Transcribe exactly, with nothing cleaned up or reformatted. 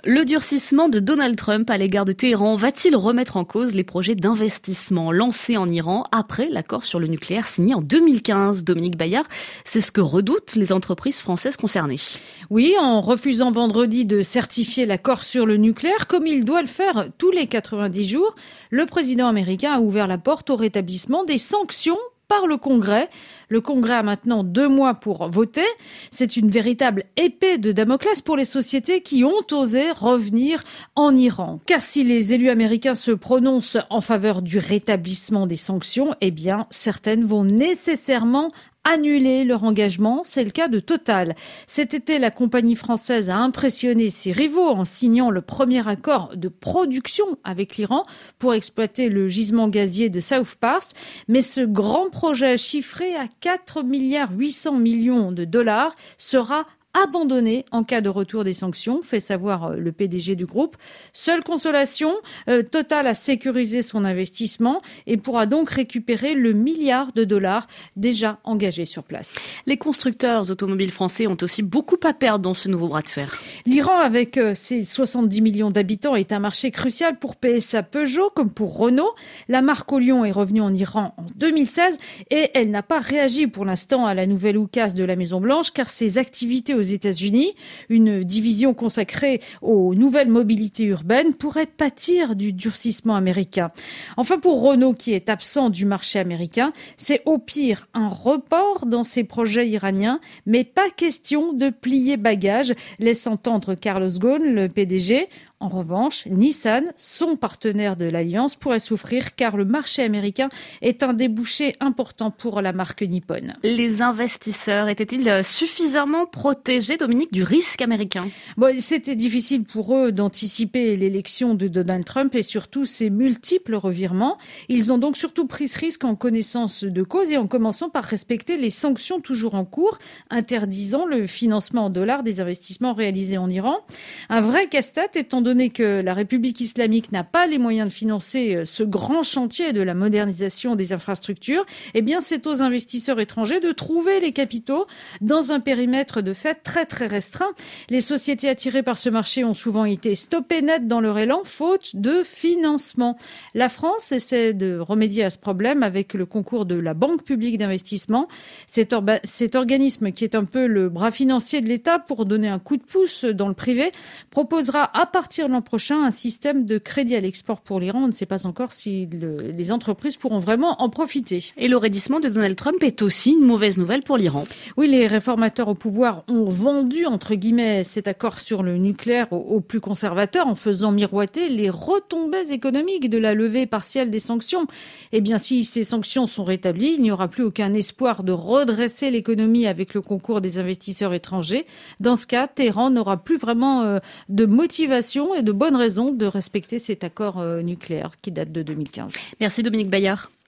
Le durcissement de Donald Trump à l'égard de Téhéran va-t-il remettre en cause les projets d'investissement lancés en Iran après l'accord sur le nucléaire signé en deux mille quinze? Dominique Bayard, c'est ce que redoutent les entreprises françaises concernées. Oui, en refusant vendredi de certifier l'accord sur le nucléaire, comme il doit le faire tous les quatre-vingt-dix jours, le président américain a ouvert la porte au rétablissement des sanctions par le Congrès. Le Congrès a maintenant deux mois pour voter. C'est une véritable épée de Damoclès pour les sociétés qui ont osé revenir en Iran. Car si les élus américains se prononcent en faveur du rétablissement des sanctions, eh bien, certaines vont nécessairement annuler leur engagement. C'est le cas de Total. Cet été, la compagnie française a impressionné ses rivaux en signant le premier accord de production avec l'Iran pour exploiter le gisement gazier de South Pars. Mais ce grand projet chiffré à quatre milliards huit cents millions de dollars sera abandonné en cas de retour des sanctions, fait savoir le P D G du groupe. Seule consolation, euh, Total a sécurisé son investissement et pourra donc récupérer le milliard de dollars déjà engagé sur place. Les constructeurs automobiles français ont aussi beaucoup à perdre dans ce nouveau bras de fer. L'Iran, avec ses soixante-dix millions d'habitants, est un marché crucial pour P S A Peugeot comme pour Renault. La marque au lion est revenue en Iran en deux mille seize et elle n'a pas réagi pour l'instant à la nouvelle oukase de la Maison-Blanche car ses activités aux États-Unis, une division consacrée aux nouvelles mobilités urbaines, pourrait pâtir du durcissement américain. Enfin, pour Renault, qui est absent du marché américain, c'est au pire un report dans ses projets iraniens, mais pas question de plier bagage, laisse entendre Carlos Ghosn, le P D G. En revanche, Nissan, son partenaire de l'Alliance, pourrait souffrir car le marché américain est un débouché important pour la marque nippone. Les investisseurs étaient-ils suffisamment protégés, Dominique, du risque américain? Bon, c'était difficile pour eux d'anticiper l'élection de Donald Trump et surtout ses multiples revirements. Ils ont donc surtout pris ce risque en connaissance de cause et en commençant par respecter les sanctions toujours en cours, interdisant le financement en dollars des investissements réalisés en Iran. Un vrai casse-tête étant donné que la République islamique n'a pas les moyens de financer ce grand chantier de la modernisation des infrastructures, eh bien c'est aux investisseurs étrangers de trouver les capitaux dans un périmètre de fait très très restreint. Les sociétés attirées par ce marché ont souvent été stoppées net dans leur élan, faute de financement. La France essaie de remédier à ce problème avec le concours de la Banque publique d'investissement. Cet, orba- cet organisme qui est un peu le bras financier de l'État pour donner un coup de pouce dans le privé, proposera à partir l'an prochain un système de crédit à l'export pour l'Iran. On ne sait pas encore si le, les entreprises pourront vraiment en profiter. Et le raidissement de Donald Trump est aussi une mauvaise nouvelle pour l'Iran. Oui, les réformateurs au pouvoir ont vendu, entre guillemets, cet accord sur le nucléaire aux, aux plus conservateurs en faisant miroiter les retombées économiques de la levée partielle des sanctions. Eh bien, si ces sanctions sont rétablies, il n'y aura plus aucun espoir de redresser l'économie avec le concours des investisseurs étrangers. Dans ce cas, Téhéran n'aura plus vraiment euh, de motivation et de bonnes raisons de respecter cet accord euh, nucléaire qui date de deux mille quinze. Merci Dominique Bayard.